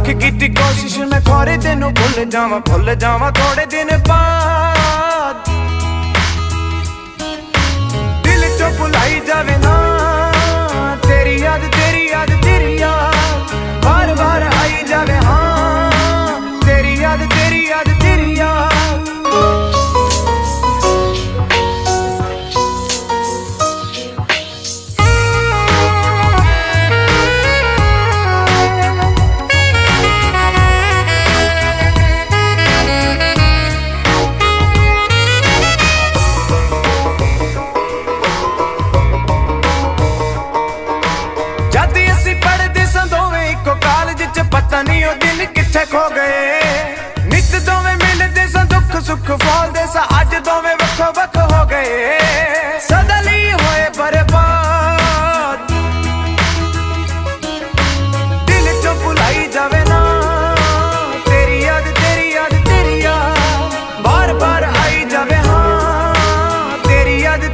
की कोशिश मैं खोरे तेनू भुल जावा थोड़े दिन बाद। दिल चो भुलाई जावे ना तेरी याद बार बार आई जावे। हाँ तेरी याद तेरी याद। पता नहीं ओ दिन किथे खो गए, नित दोवें मिलदे सा दुख सुख फौलदे सा, अज दोवें वक्खो वक्ख हो गए। सदा लई होए बर्बाद दिल चो भुलाई जावे ना तेरी याद बार बार आई जावे। हाँ तेरी याद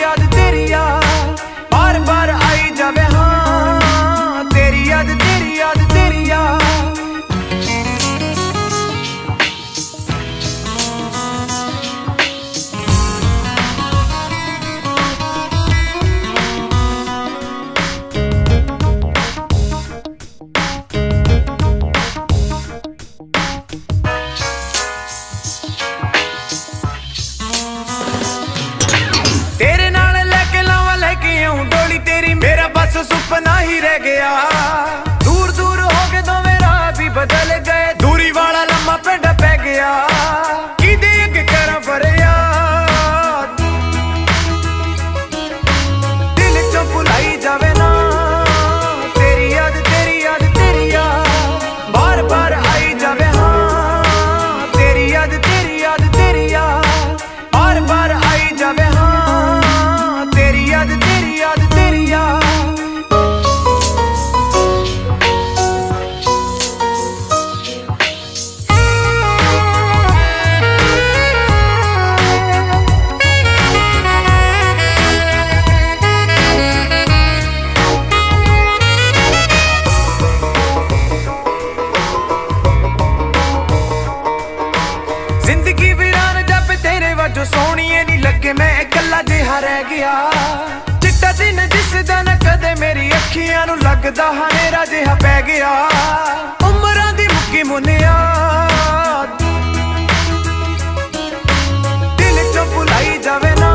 बार बार आई जावे। हाँ तेरी याद तेरे नाल लेके लावा लेके आऊं डोली तेरी, मेरा बस सुपना ही रह गया। दूर दूर हो के दो मेरा भी बदल गए, दूरी वाला लम्मा पेड़ा पै गया। की देख कर फरियाद दिल चो भुलाई जावे ना तेरी याद बार बार आई जावे। हाँ तेरी याद बार बार आई जावे। हाँ तेरी याद जिंदगी वीरान जब तेरे वजो सोहणीए नी लगे, मैं इकल्ला जिहा रह गया। चिट्टा दिन दिसदा न कदे मेरी अखियां नू लगदा हनेरा जिहा पै गया। उमरां दी मुक्की मुनियाद दिल चो भुलाई जावे ना